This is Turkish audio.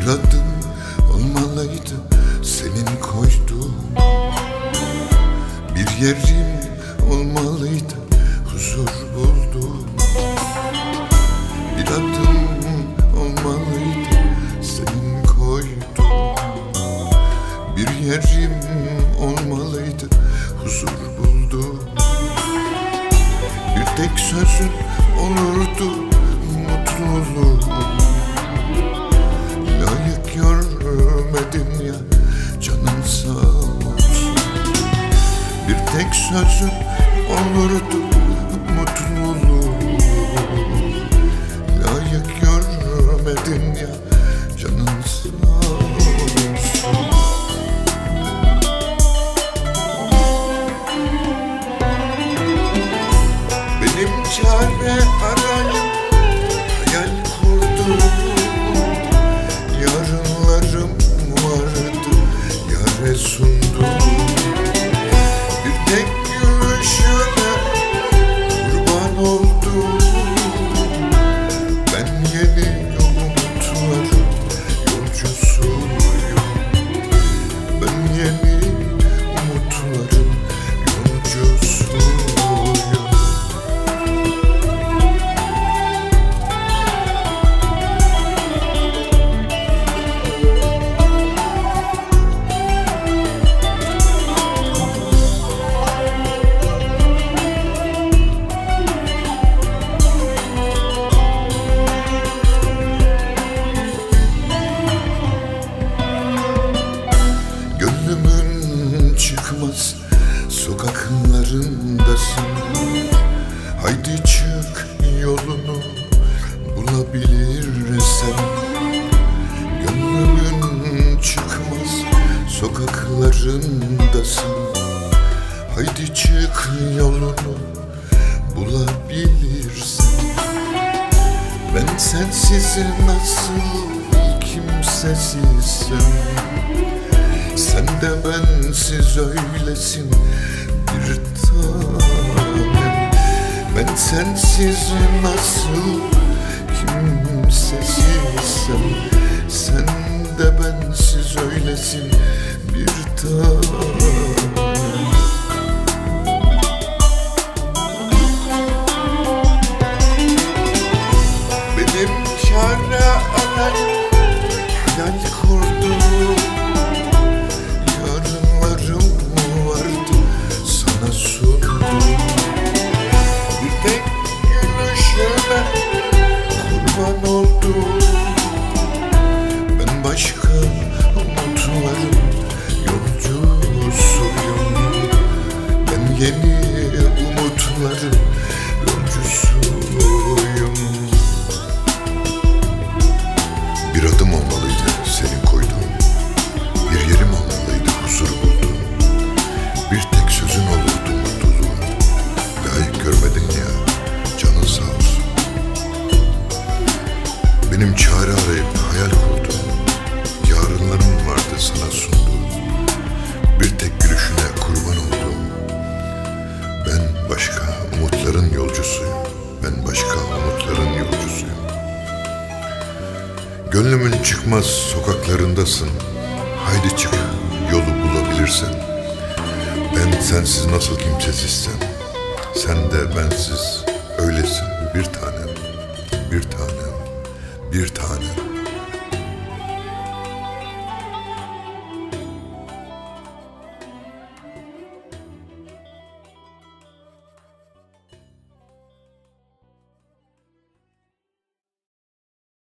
adım olmalıydı senin koyduğun. Bir yerim olmalıydı huzur buldum. Bir adım olmalıydı senin koyduğun. Bir yerim olmalıydı huzur buldum. Bir tek sözün olurdu mutluluğum. Layık görmedin ya, canın sağ olsun. Bir tek sözün olurdu mutluluğum. Layık görmedin ya, canın sağ olsun. Benim çare arayıp hayal kurdum. Yarınlarım vardı, yâre sundum. Bir tek gülüşüne kurban oldum. Ben yeni umutların yolcusuyum. Ben yeni umutların yolcusuyum. Gönlümün çıkmaz sokaklarındasın. Haydi çık yolunu bulabilirsen. Gönlümün çıkmaz sokaklarındasın. Haydi çık yolunu bulabilirsen. Ben sensiz nasıl kimsesizim. Sen de bensiz öylesin bir tanem. Ben sensiz nasıl kimsesizsem. Sen de bensiz öylesin bir tanem. Benim çare arayıp hayal kurdum. Yarınlarım vardı, sana sundum. Bir tek gülüşüne kurban oldum. Ben başka umutların yolcusuyum. Ben yeni umutların yolcusuyum. Bir adım olmalıydı senin koyduğun. Bir yerim olmalıydı huzur buldum. Bir tek sözün olurdu mutluluğum. Layık görmedin ya, canın sağ olsun. Benim çare arayıp hayal kurdum. Yarınlarım vardı, sana sundum. Bir tek gülüşüne kurban oldum. Ben başka umutların yolcusuyum. Ben başka umutların yolcusuyum. Gönlümün çıkmaz sokaklarındasın. Haydi çık yolu bulabilirsen. Ben sensiz nasıl kimsesizsem. Sen de bensiz öylesin bir tanem. Bir tanem, bir tanem.